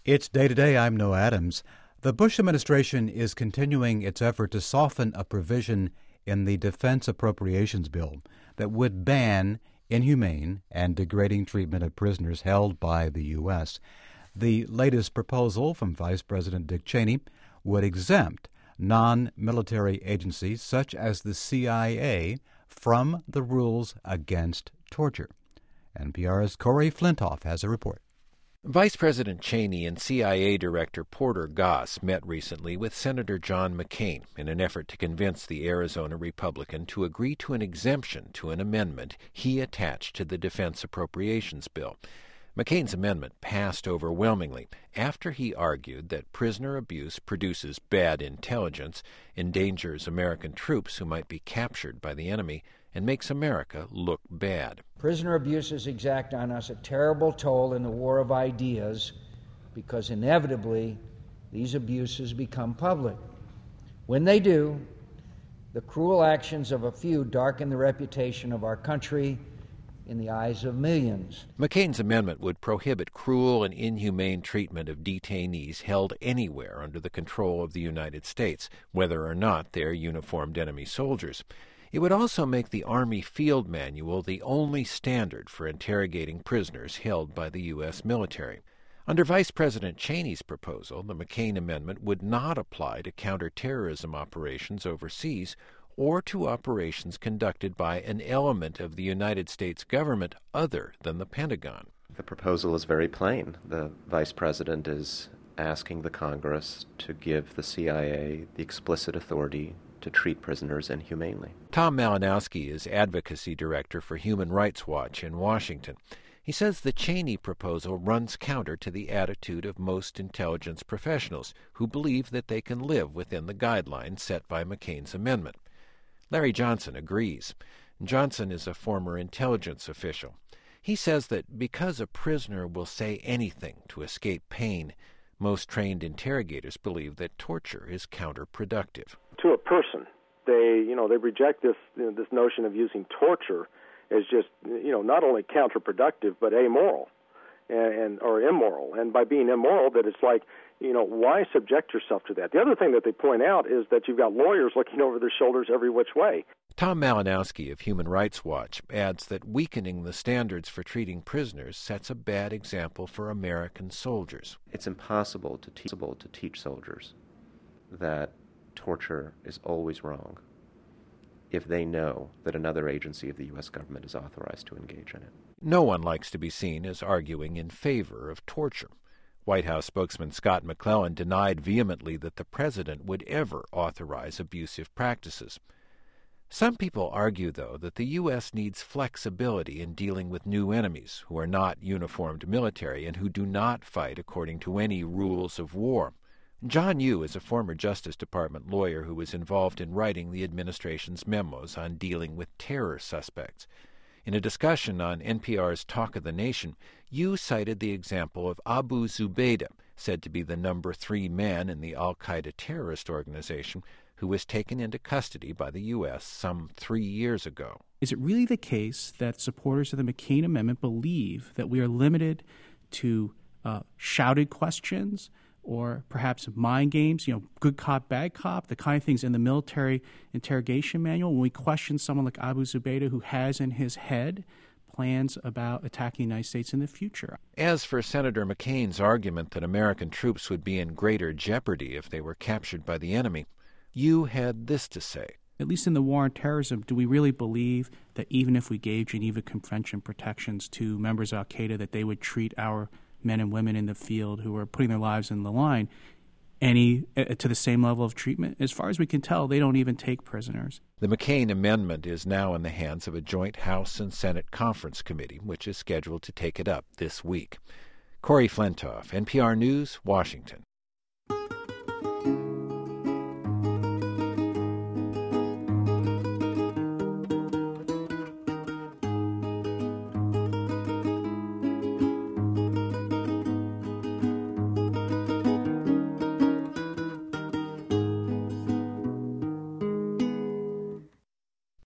It's Day to Day. I'm Noah Adams. The Bush administration is continuing its effort to soften a provision in the Defense Appropriations Bill that would ban inhumane and degrading treatment of prisoners held by the U.S. The latest proposal from Vice President Dick Cheney would exempt non-military agencies such as the CIA from the rules against torture. NPR's Corey Flintoff has a report. Vice President Cheney and CIA Director Porter Goss met recently with Senator John McCain in an effort to convince the Arizona Republican to agree to an exemption to an amendment he attached to the Defense Appropriations Bill. McCain's amendment passed overwhelmingly after he argued that prisoner abuse produces bad intelligence, endangers American troops who might be captured by the enemy, and makes America look bad. Prisoner abuses exact on us a terrible toll in the war of ideas because inevitably these abuses become public. When they do, the cruel actions of a few darken the reputation of our country in the eyes of millions. McCain's amendment would prohibit cruel and inhumane treatment of detainees held anywhere under the control of the United States, whether or not they're uniformed enemy soldiers. It would also make the Army Field Manual the only standard for interrogating prisoners held by the U.S. military. Under Vice President Cheney's proposal, the McCain amendment would not apply to counterterrorism operations overseas or to operations conducted by an element of the United States government other than the Pentagon. The proposal is very plain. The Vice President is asking the Congress to give the CIA the explicit authority to treat prisoners inhumanely. Tom Malinowski is Advocacy Director for Human Rights Watch in Washington. He says the Cheney proposal runs counter to the attitude of most intelligence professionals who believe that they can live within the guidelines set by McCain's amendment. Larry Johnson agrees. Johnson is a former intelligence official. He says that because a prisoner will say anything to escape pain, most trained interrogators believe that torture is counterproductive. To a person, they reject this notion of using torture as just not only counterproductive but amoral or immoral. And by being immoral, that it's like why subject yourself to that? The other thing that they point out is that you've got lawyers looking over their shoulders every which way. Tom Malinowski of Human Rights Watch adds that weakening the standards for treating prisoners sets a bad example for American soldiers. It's impossible to teach soldiers that torture is always wrong if they know that another agency of the U.S. government is authorized to engage in it. No one likes to be seen as arguing in favor of torture. White House spokesman Scott McClellan denied vehemently that the president would ever authorize abusive practices. Some people argue, though, that the U.S. needs flexibility in dealing with new enemies who are not uniformed military and who do not fight according to any rules of war. John Yoo is a former Justice Department lawyer who was involved in writing the administration's memos on dealing with terror suspects. In a discussion on NPR's Talk of the Nation, Yoo cited the example of Abu Zubaydah, said to be the number 3 man in the al-Qaeda terrorist organization, who was taken into custody by the U.S. some 3 years ago. Is it really the case that supporters of the McCain Amendment believe that we are limited to shouted questions or perhaps mind games, good cop, bad cop, the kind of things in the military interrogation manual when we question someone like Abu Zubaydah who has in his head plans about attacking the United States in the future? As for Senator McCain's argument that American troops would be in greater jeopardy if they were captured by the enemy, Yoo had this to say. At least in the war on terrorism, do we really believe that even if we gave Geneva Convention protections to members of al-Qaeda, that they would treat our men and women in the field who are putting their lives in the line to the same level of treatment? As far as we can tell, they don't even take prisoners. The McCain Amendment is now in the hands of a joint House and Senate conference committee, which is scheduled to take it up this week. Corey Flintoff, NPR News, Washington.